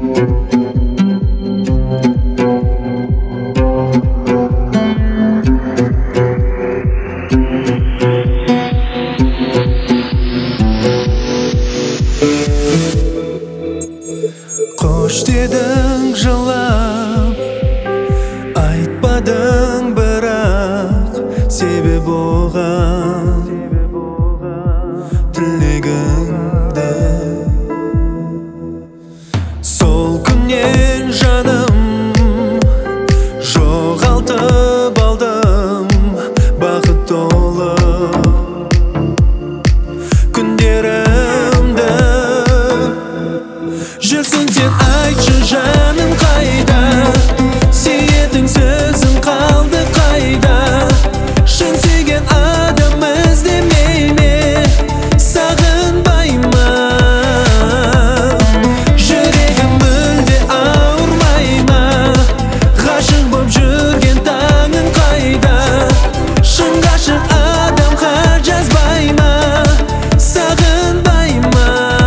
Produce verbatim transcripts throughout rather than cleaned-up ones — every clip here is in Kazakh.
Qo'sh deding жылап, айтпадың бірақ себеп оған тілегіңді. Сол күннен жаным жоғалтып алдым бақыт толы күндерімді. Жүрсің сен, айтшы жаным қайда, сүйетін сөзің қалды қайда? Шын сүйген адам іздемей ме, сағынбай ма? Жүрегім мүлде ауырмай ма? Ғашық боп жүрген таңың қайда? Шын ғашық адам хат жазбай ма, сағынбай ма?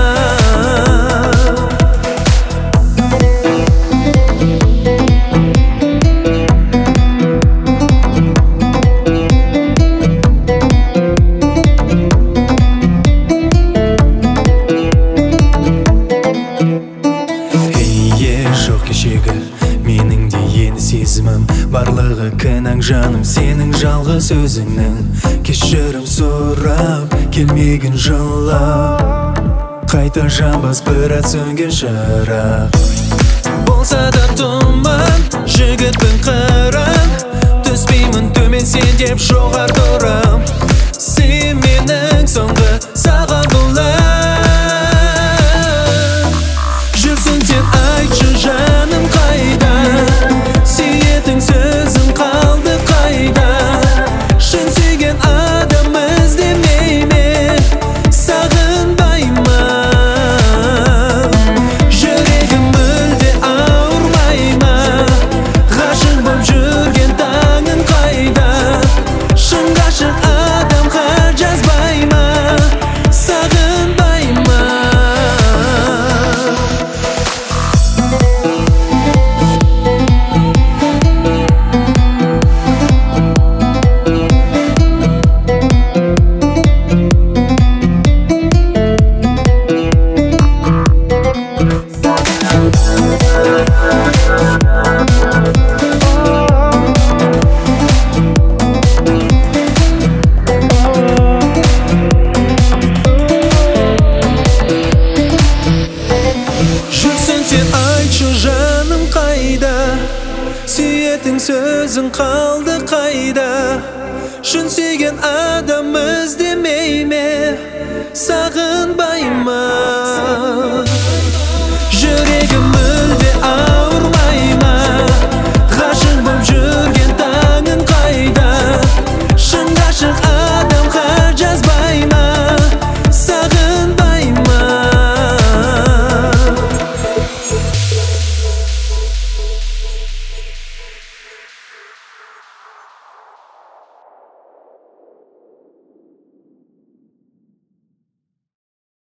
Менің де енді сезімім, барлығы кінәң жаным сенің жалғыз өзіңнің. Кешірім сұрап келмеген жылап, қайта жанбас бір ат сөнген шырақ. Болса да тұман жігіттің қырын, түспеймін төмен сен деп жоғар тұрам. Сен менің соңғы саған құлым. Жүрсің сен, айтшы жаным қайда, сүйетін сөзің қалды қайда? Шын сүйген адам іздемей ме, сағынбай ма? Жүрегім мүлде ауырмай ма? Ғашық боп жүрген таңың қайда? Шын ғашық адам хат жазбай ма, сағынбай ма? Сүйетін сөзің қалды қайда? Шын сүйген адам іздемей